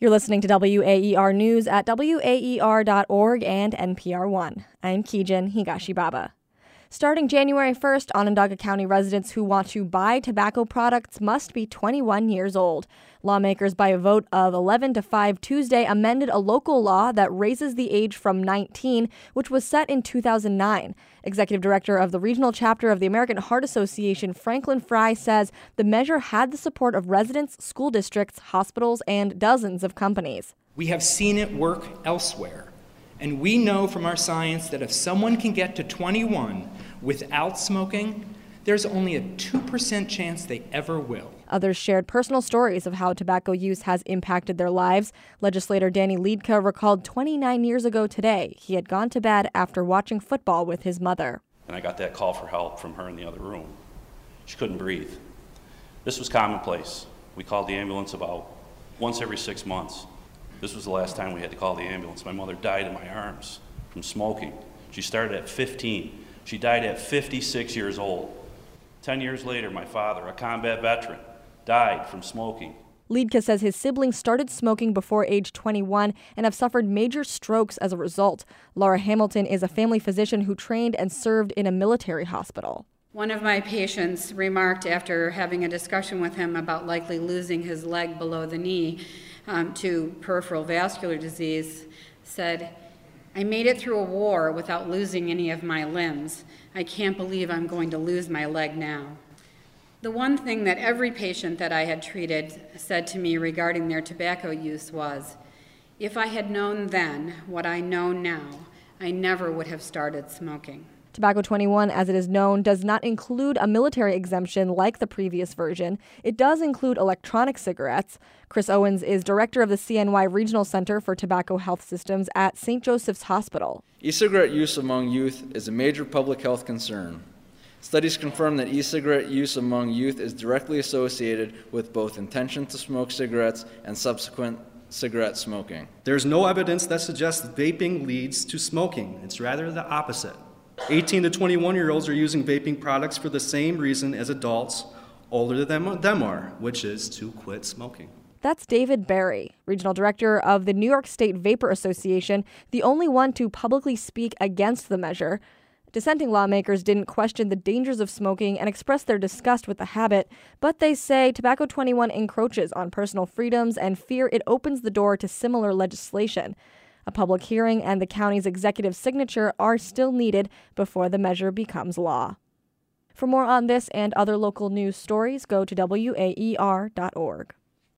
You're listening to WAER News at WAER.org and NPR One. I'm Kijin Higashibaba. Starting January 1st, Onondaga County residents who want to buy tobacco products must be 21 years old. Lawmakers, by a vote of 11 to 5 Tuesday, amended a local law that raises the age from 19, which was set in 2009. Executive Director of the regional chapter of the American Heart Association, Franklin Fry, says the measure had the support of residents, school districts, hospitals, and dozens of companies. We have seen it work elsewhere. And we know from our science that if someone can get to 21 without smoking, there's only a 2% chance they ever will. Others shared personal stories of how tobacco use has impacted their lives. Legislator Danny Liedtke recalled 29 years ago today, he had gone to bed after watching football with his mother. And I got that call for help from her in the other room. She couldn't breathe. This was commonplace. We called the ambulance about once every 6 months. This was the last time we had to call the ambulance. My mother died in my arms from smoking. She started at 15. She died at 56 years old. 10 years later, my father, a combat veteran, died from smoking. Liedtke says his siblings started smoking before age 21 and have suffered major strokes as a result. Laura Hamilton is a family physician who trained and served in a military hospital. One of my patients remarked after having a discussion with him about likely losing his leg below the knee to peripheral vascular disease, said, "I made it through a war without losing any of my limbs. I can't believe I'm going to lose my leg now." The one thing that every patient that I had treated said to me regarding their tobacco use was, "If I had known then what I know now, I never would have started smoking." Tobacco 21, as it is known, does not include a military exemption like the previous version. It does include electronic cigarettes. Chris Owens is director of the CNY Regional Center for Tobacco Health Systems at St. Joseph's Hospital. E-cigarette use among youth is a major public health concern. Studies confirm that e-cigarette use among youth is directly associated with both intention to smoke cigarettes and subsequent cigarette smoking. There's no evidence that suggests vaping leads to smoking. It's rather the opposite. 18 to 21-year-olds are using vaping products for the same reason as adults older than them are, which is to quit smoking. That's David Barry, regional director of the New York State Vapor Association, the only one to publicly speak against the measure. Dissenting lawmakers didn't question the dangers of smoking and expressed their disgust with the habit, but they say Tobacco 21 encroaches on personal freedoms and fear it opens the door to similar legislation. A public hearing and the county's executive signature are still needed before the measure becomes law. For more on this and other local news stories, go to WAER.org.